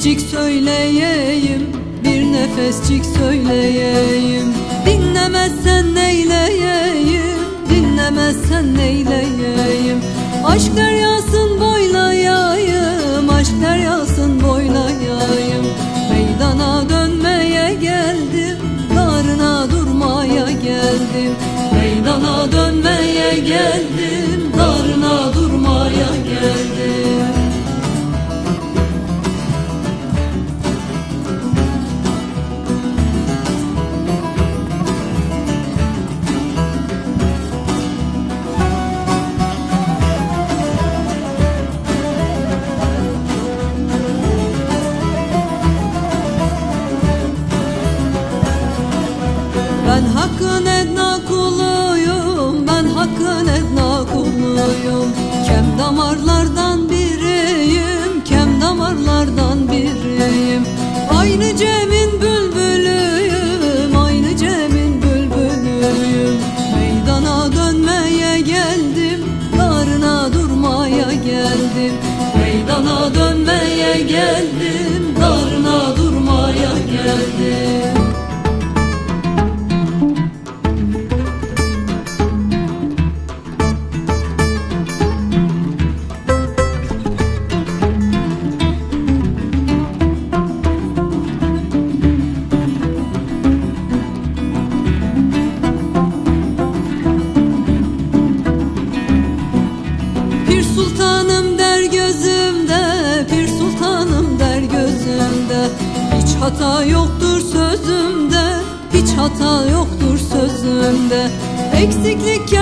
nefescik söyleyeyim, bir nefescik söyleyeyim. Dinlemezsen neyleyeyim, dinlemezsen neyleyeyim. Aşk deryasın boylayayım, aşk deryasın boylayayım. Meydana dönmeye geldim, darına durmaya geldim. Meydana dönmeye geldim, darına durmaya geldim. Ben hakkın edna kuluyum, ben hakkın edna kuluyum. Kem damarlardan biriyim, kem damarlardan biriyim. Aynı Cem'in bülbülüyüm, aynı Cem'in bülbülüyüm. Meydana dönmeye geldim, darına durmaya geldim. Meydana dönmeye geldim, darına durmaya geldim. Pir sultanım der gözümde, pir sultanım der gözümde. Hiç hata yoktur sözümde, hiç hata yoktur sözümde. Eksiklik